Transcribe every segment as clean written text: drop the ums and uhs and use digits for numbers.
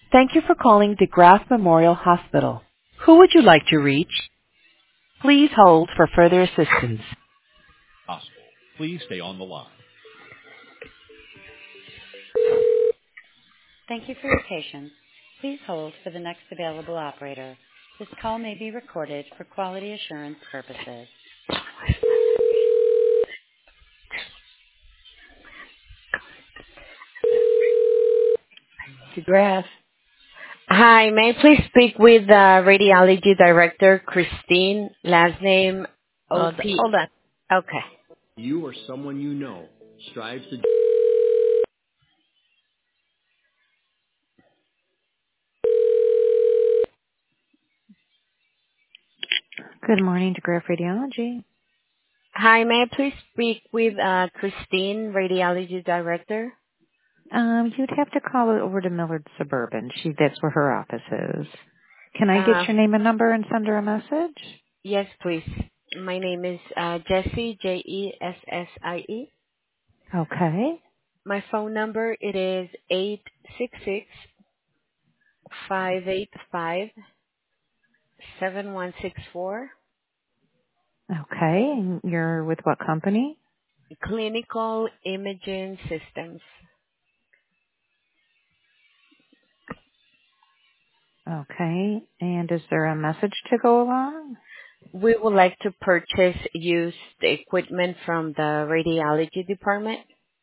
Thank you for calling DeGrasse Memorial Hospital. Who would you like to reach? Please hold for further assistance. Possible. Please stay on the line. Thank you for your patience. Please hold for the next available operator. This call may be recorded for quality assurance purposes. DeGrasse. Hi, may I please speak with Radiology Director Christine, last name OP? Hold on. Okay. You or someone you know strives to. Good morning to Graph Radiology. Hi, may I please speak with Christine, Radiology Director? You'd have to call it over to Millard Suburban. That's where her office is. Can I get Uh, your name and number and send her a message? yes, please. My name is Jessie, Jessie. Okay. My phone number, it is 866-585-7164. Okay. And you're with what company? Clinical Imaging Systems. Okay. And is there a message to go along? We would like to purchase used equipment from the radiology department.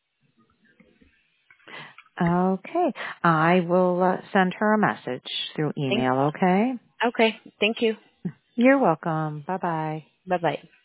Okay. I will send her a message through email, okay? Okay, thank you. You're welcome. Bye-bye. Bye-bye.